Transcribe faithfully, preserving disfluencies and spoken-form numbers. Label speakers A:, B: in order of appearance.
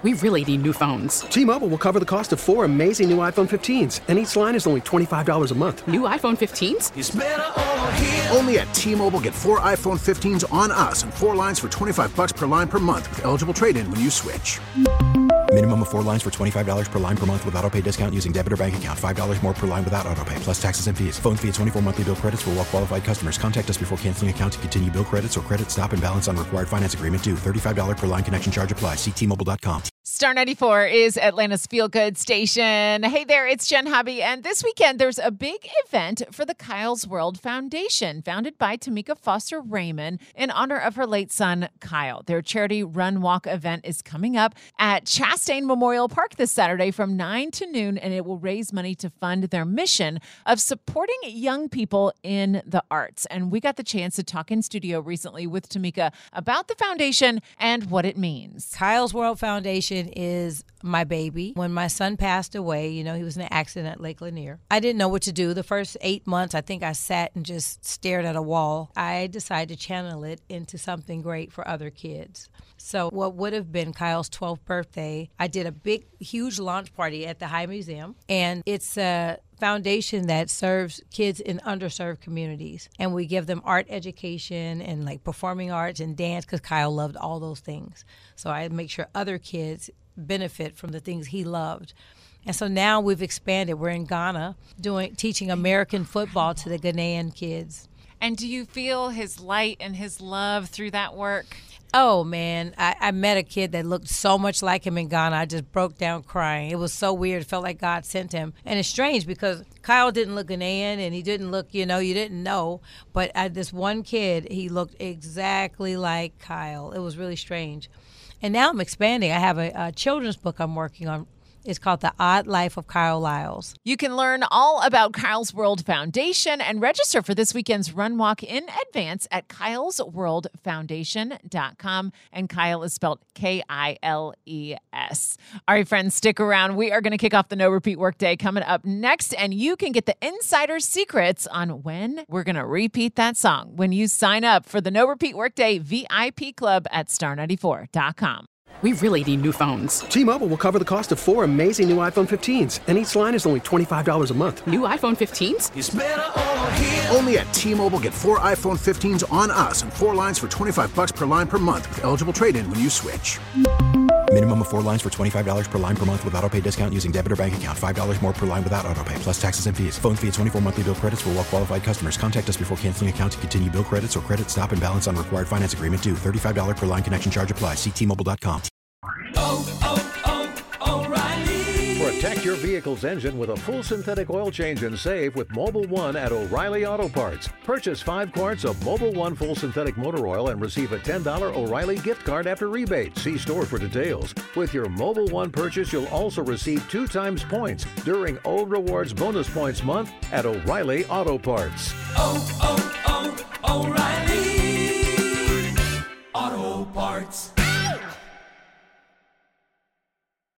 A: We really need new phones.
B: T-Mobile will cover the cost of four amazing new iPhone fifteens, and each line is only twenty-five dollars a month.
A: New iPhone fifteens?
C: It's better over here.
D: Only at T-Mobile, get four iPhone fifteens on us and four lines for twenty-five dollars per line per month with eligible trade-in when you switch.
E: Minimum of four lines for twenty-five dollars per line per month with autopay discount using debit or bank account. five dollars more per line without autopay, plus taxes and fees. Phone fee at twenty-four monthly bill credits for well-qualified customers. Contact us before canceling account to continue bill credits or credit stop and balance on required finance agreement due. thirty-five dollars per line connection charge applies. See T Mobile dot com.
F: Star ninety-four is Atlanta's feel-good station. Hey there, it's Jen Hobby, and this weekend there's a big event for the Kyle's World Foundation, founded by Tamika Foster Raymond in honor of her late son, Kyle. Their charity run-walk event is coming up at Chastain Memorial Park this Saturday from nine to noon, and it will raise money to fund their mission of supporting young people in the arts. And we got the chance to talk in studio recently with Tamika about the foundation and what it means.
G: Kyle's World Foundation is my baby. When my son passed away, you know, he was in an accident at Lake Lanier. I didn't know what to do. The first eight months, I think I sat and just stared at a wall. I decided to channel it into something great for other kids. So what would have been Kyle's twelfth birthday, I did a big, huge launch party at the High Museum. And it's a foundation that serves kids in underserved communities. And we give them art education and like performing arts and dance, because Kyle loved all those things. So I make sure other kids benefit from the things he loved. And so now we've expanded. We're in Ghana doing teaching American football to the Ghanaian kids.
F: And do you feel his light and his love through that work?
G: Oh, man, I, I met a kid that looked so much like him in Ghana. I just broke down crying. It was so weird. It felt like God sent him. And it's strange because Kyle didn't look Ghanaian and he didn't look, you know, you didn't know. But uh, this one kid, he looked exactly like Kyle. It was really strange. And now I'm expanding. I have a, a children's book I'm working on. It's called The Odd Life of Kyle Lyles.
F: You can learn all about Kyle's World Foundation and register for this weekend's Run Walk in advance at kyles world foundation dot com. And Kyle is spelled K I L E S. All right, friends, stick around. We are going to kick off the No Repeat Workday coming up next, and you can get the insider secrets on when we're going to repeat that song when you sign up for the No Repeat Workday V I P Club at star ninety-four dot com.
A: We really need new phones.
B: T-Mobile will cover the cost of four amazing new iPhone fifteens, and each line is only twenty-five dollars a month.
A: New iPhone fifteens?
C: It's better over here.
D: Only at T-Mobile, get four iPhone fifteens on us and four lines for twenty-five dollars per line per month with eligible trade-in when you switch.
E: Minimum of four lines for twenty-five dollars per line per month with autopay discount using debit or bank account. five dollars more per line without autopay, plus taxes and fees. Phone fee at twenty-four monthly bill credits for well-qualified customers. Contact us before canceling account to continue bill credits or credit stop and balance on required finance agreement due. thirty-five dollars per line connection charge applies. See T Mobile dot com.
C: Oh, oh, oh, O'Reilly.
H: Protect your vehicle's engine with a full synthetic oil change and save with Mobil one at O'Reilly Auto Parts. Purchase five quarts of Mobil one full synthetic motor oil and receive a ten dollars O'Reilly gift card after rebate. See store for details. With your Mobil one purchase, you'll also receive two times points during O Rewards Bonus Points Month at O'Reilly Auto Parts.
C: Oh,